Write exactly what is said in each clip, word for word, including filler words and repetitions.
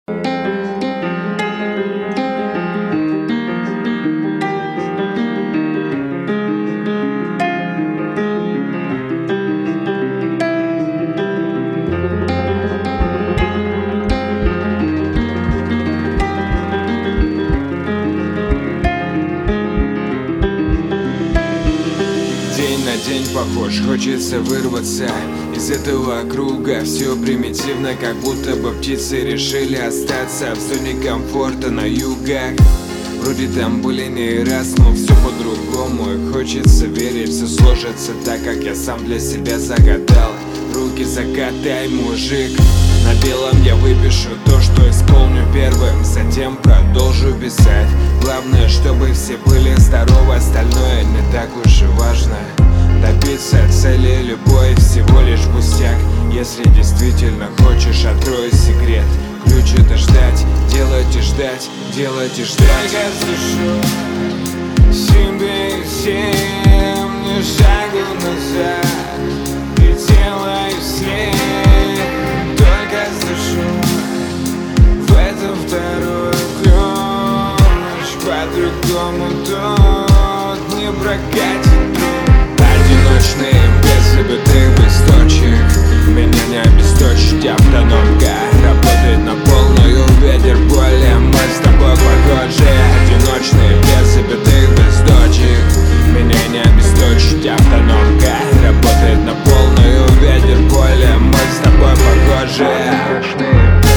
День на день похож, хочется вырваться из этого круга. Все примитивно, как будто бы птицы решили остаться в зоне комфорта на югах. Вроде там были не раз, но все по-другому. И хочется верить, все сложится так, как я сам для себя загадал. Руки закатай, мужик. На белом я выпишу то, что исполню первым, затем продолжу писать. Главное, чтобы все были здоровы, остальное не так уж и важно. Добиться цели любой всего лишь пустяк. Если действительно хочешь, открой секрет. Ключ это ждать, делать и ждать, делать и ждать. Я слышу себе всем, не шагу назад, и делаю след. Только слышу в этом второй ключ. По-другому тут не прокатит. Одиночный, без забытых, без точек. Меня не обесточить, автономка работает на полную. Ветер боли, мы с тобой похожи. Одиночный, без забытых, без точек. Меня не обесточить, автономка работает на полную. Ветер боли, мы с тобой похожи.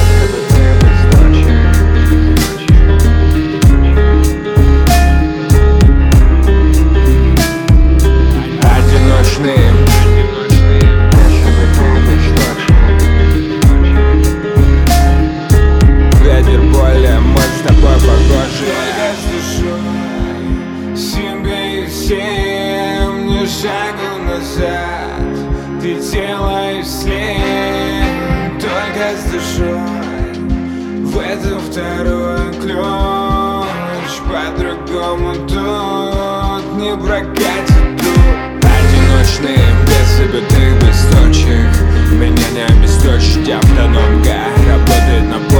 Всем не шагу назад, ты делаешь след. Только с душой в этом второй ключ. По-другому тут не прокатит. Одиночный, без забытых, без точек. Меня не обесточить, автономка работает на